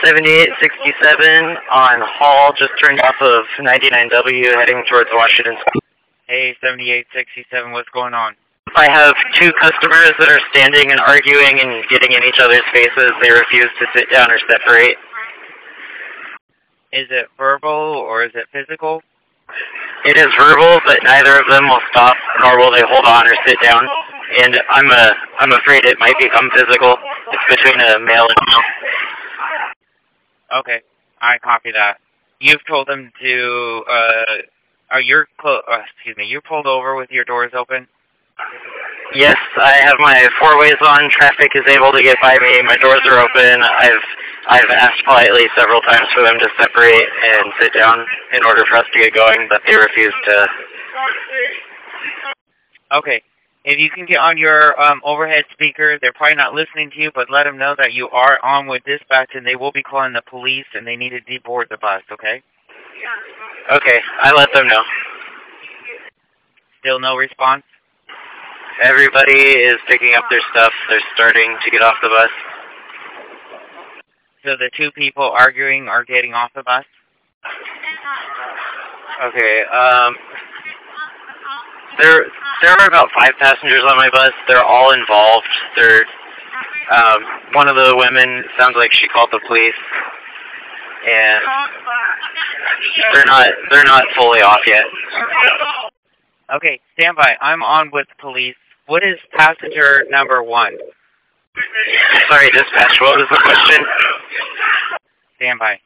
7867 on Hall, just turned off of 99W, heading towards Washington. Hey, 7867, what's going on? I have two customers that are standing and arguing and getting in each other's faces. They refuse to sit down or separate. Is it verbal or is it physical? It is verbal, but neither of them will stop, nor will they hold on or sit down. And I'm afraid it might become physical. It's between a male and male. Okay, I copy that. You've told them to, you're pulled over with your doors open? Yes, I have my four-ways on. Traffic is able to get by me. My doors are open. I've asked politely several times for them to separate and sit down in order for us to get going, but they refuse to. Okay. If you can get on your overhead speaker, they're probably not listening to you, but let them know that you are on with dispatch and they will be calling the police and they need to deboard the bus, okay? Okay, I let them know. Still no response? Everybody is picking up their stuff. They're starting to get off the bus. So the two people arguing are getting off the bus? Okay, there are about 5 passengers on my bus. They're all involved. One of the women sounds like she called the police, and they're not fully off yet. Okay, stand by. I'm on with police. What is passenger number 1? Sorry, dispatch. What was the question? Stand by.